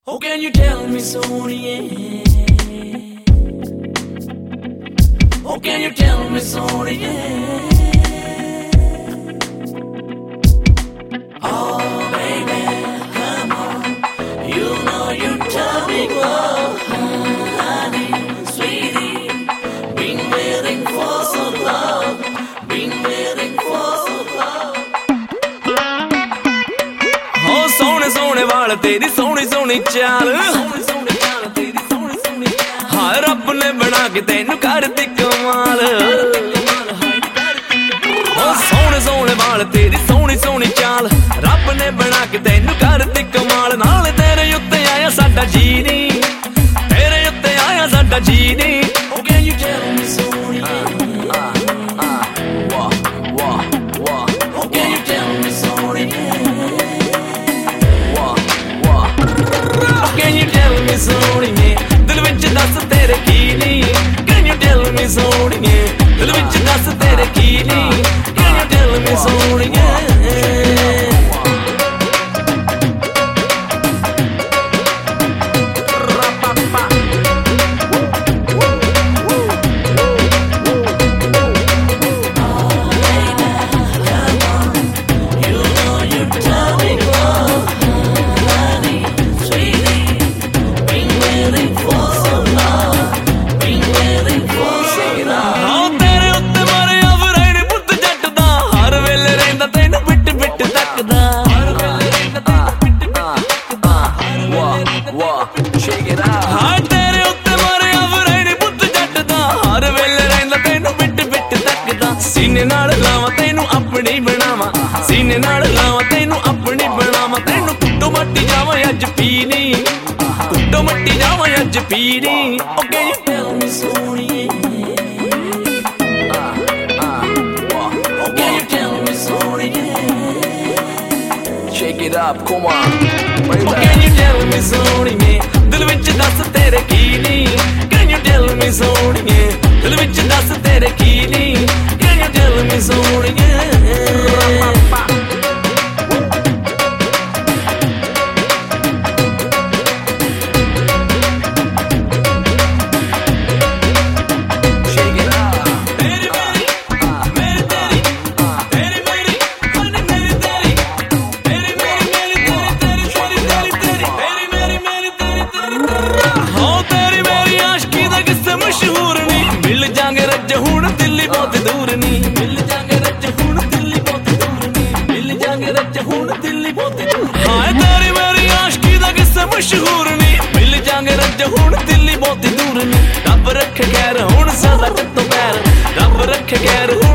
Oh, can you tell me, Sonia? Oh, can you tell me, Sonia? Oh, baby, come on. You know you tell me, oh, honey, sweetie. Been waiting for so long. Been waiting for so long. Oh, सोने सोने वाल तेरी सोनी सोनी चाल, हाँ रब ने बना के तेनू कर दी कमाल। Oh, सोने सोने वाल तेरी सोनी सोनी चाल, रब ने बना के तेनू कर दी कमाल। नाल तेरे उत्ते आया साडा जीनी, तेरे उत्ते आया साडा जीनी। Oh, can you tell me, Sonia? Oh, can you tell me, Sonia? Can you tell me, Sonia? दिल विच दस तेरे की नी। Can you tell me, Sonia? दिल विच दस तेरे की नी। Can you tell me, Sonia? सीने नाल लावा तेनू अपनी बनावा, सीने नाल लावा तेनू अपनी बनावा। तेनू कुट्टो मट्टी जावा अज पीनी, कुट्टो मट्टी जावा अज पीनी। Oh, can you tell me, Sonia? Oh, can you tell me, Sonia? Shake it up, come on. Oh, can you tell me, Sonia? दिल विच दस तेरे की नी। Can you tell me, Sonia? दिल विच दस तेरे की नी। Can you tell me, Sonia? मशहूर नी मिल जांगे रज हुण दिल्ली बहुत दूर नी। रब रखे खैर हुण साडा चित्तों पैर, रब रखे खैर।